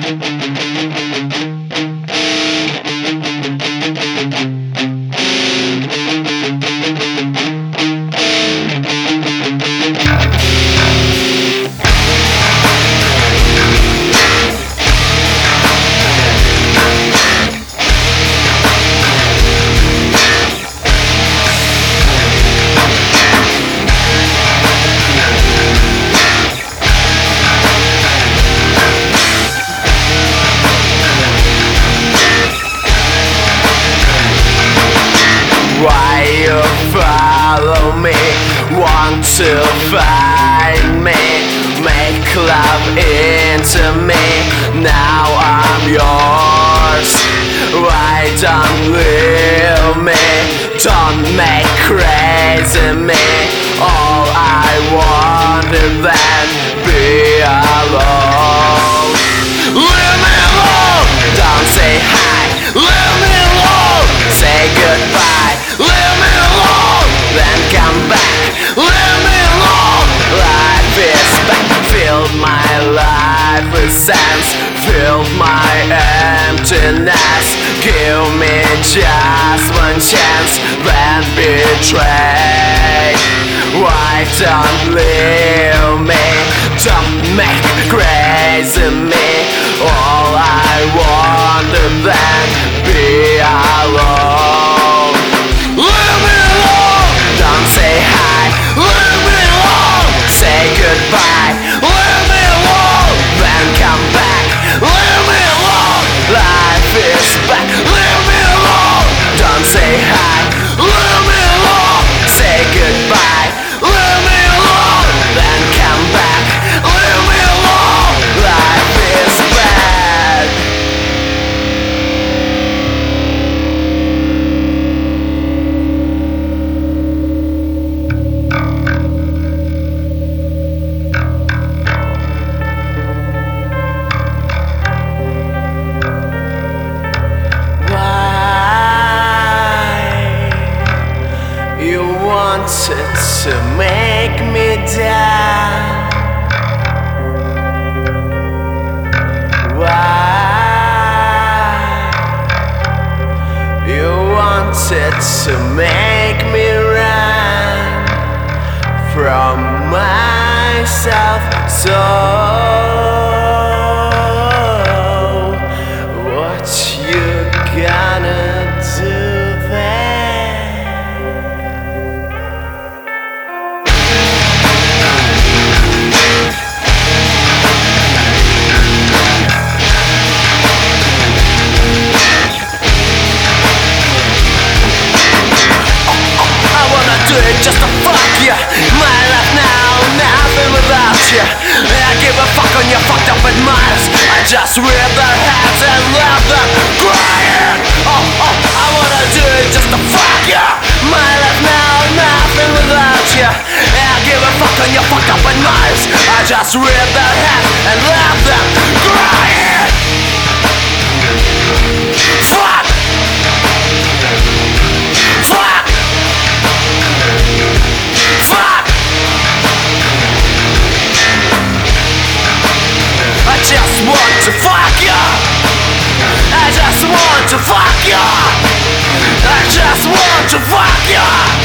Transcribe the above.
Why you follow me? Want to find me? Make love into me. Now I'm yours. Why don't leave me? Don't make crazy me. All I want is then be alone. Leave me alone. Don't say hi. Leave me alone. Say goodbye. Leave me alone, then come back. Leave me alone. Life is back. Fill my life with sense. Fill my emptiness. Give me just one chance, then betray. Why don't leave me? Don't make crazy me. All I want is then be alone. Leave me alone. Don't say hi. Leave me alone. Say goodbye. Leave me alone. Then come back. Leave me alone. Life is back. Leave me alone. Don't say hi. Leave me alone. Say goodbye. Leave me alone. Then come back. Leave me alone. Life is bad. You wanted to make me down. Why? You wanted to make me run from myself. So what you gonna do then? Just to fuck you. My life now, nothing without you. I give a fuck on your fucked up admirers. I just rip their heads and let them crying. I wanna do it just to fuck you. My life now, nothing without you. I give a fuck on your fucked up admirers. I just rip their heads and let them crying. Fuck. Fuck. Fuck! I just want to fuck you. I just want to fuck you. I just want to fuck you.